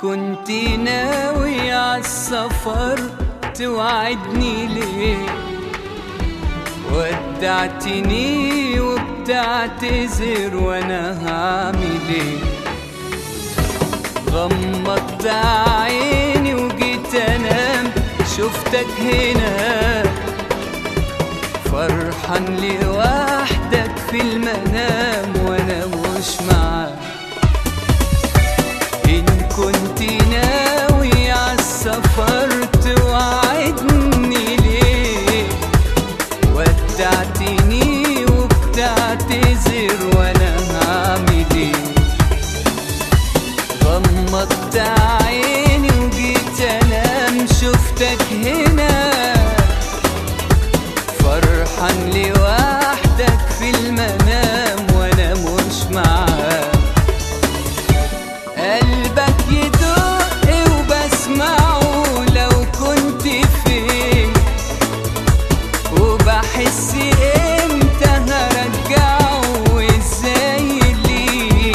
كنت ناوي عالسفر توعدني ليه؟ ودعتني وبتعتذر وانا هعمل ايه؟ غمضت عيني وجيت انام شفتك هنا فرحان لوحدك في المنام وانا مش معاك. إن كنت ناوي عالسفر توعدني ليه؟ ودعتني وبتعتذر وانا هعمل ايه؟ غمضت عيني وجيت انام شفتك هنا فرحان لوحدك في المنام وانا مش معاك. قلبك يدق وبسمعه لو كنت فين، وبحس امتى هرجعه وازاي ليه،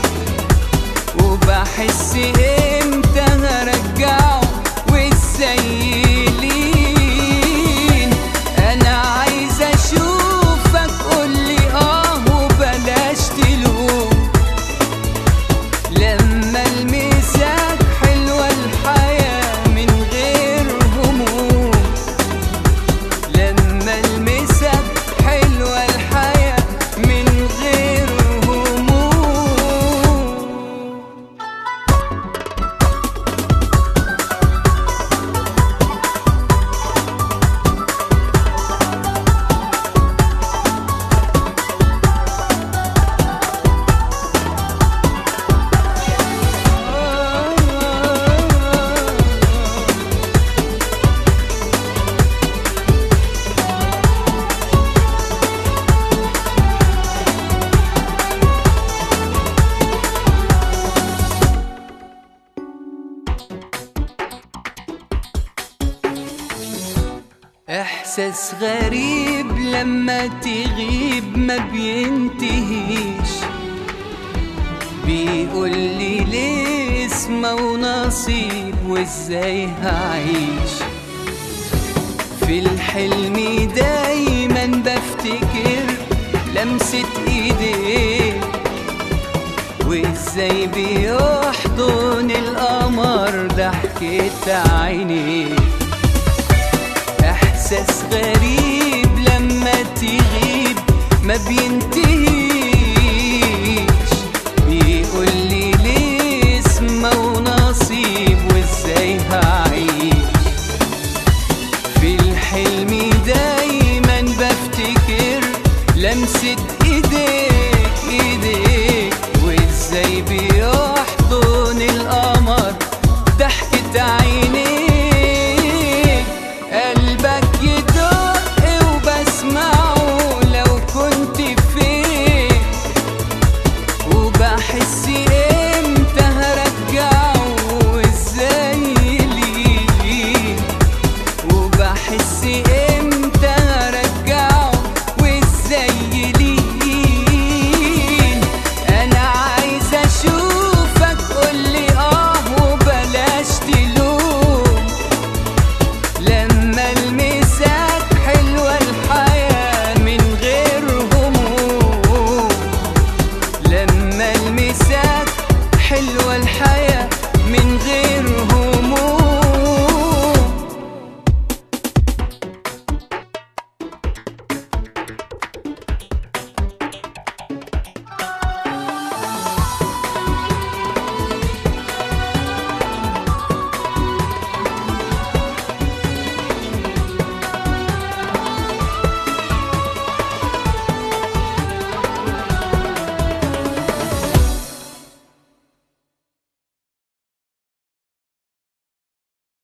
وبحس امتى هرجعه وازاي ليه. انا عايز اشوفك قولي وبلاش تلوم، لما المسك حلوة الحياة من غير هموم، لما المسك حلوة الحياة من غير هموم. إحساس غريب لما تغيب ما بينتهيش، بيقولي ليه اسمه ونصيب وازاي هعيش. في الحلم دايما بفتكر لمسة ايديك وازاي بيحضن القمر ضحكة عينيك. إحساس غريب لما تغيب ما بينتهيش، بيقولي ليه اسمه ونصيب وازاي هعيش. في الحلم دايما بفتكر لمسة ايديك وازاي بيحضن القمر ضحكة عينيك. قلبك يدق وبسمعه لو كنت فين، وبحس امتى هرجعه وازاي ليه، وبحس امتى هرجعه وازاي ليه. انا عايز اشوفك قولي وبلاش تلوم، لما المسك حلوة الحياة من غير هموم، لما المسك حلوة الحياة